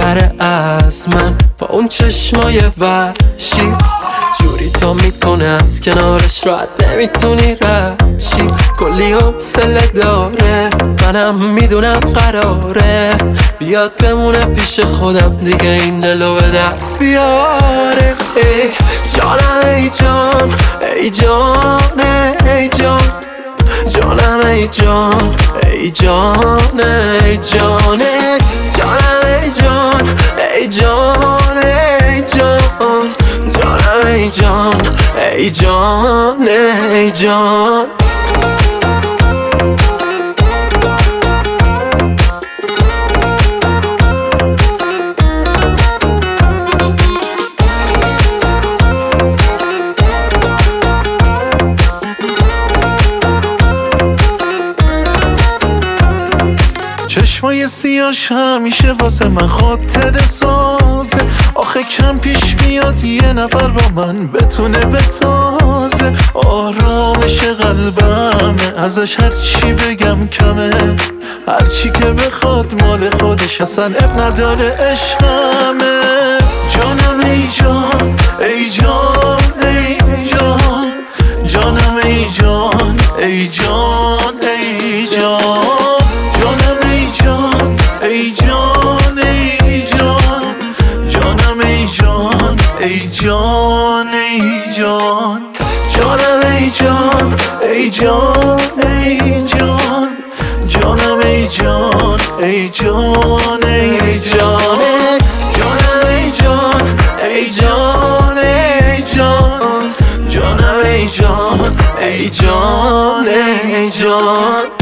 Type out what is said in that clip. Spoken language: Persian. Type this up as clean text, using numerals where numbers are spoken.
بهتره از من با اون چشمای وحشی جوری تا میکنه از کنارش راحت نمیتونی رد چی کلی حوصله داره منم میدونم قراره بیاد بمونه پیش خودم دیگه این دلو به دست بیاره ای جانم ای جان ای جان ای جان جانم ای جان ای جان ای جان جانم ای جان ای جان ای جان جانم ای جان ای جان ای جان چشمای سیاش همیشه واسه من خاطره سازه آخه کم پیش میاد یه نفر با من بتونه بسازه آرامش قلبمه ازش هر چی بگم کمه هر چی که بخواد مال خودش اصلا اب نداره عشقمه جانم ای جان ای جان ای جان جانم ای جان ای جان ای جان جانم ای جان ای جان ای جان جانم ای جان ای جان ای جان جانم ای جان ای جان ای جان جانم ای جان ای جان ای جان جانم ای جان ای جان ای جان جانم ای جان ای جان ای جان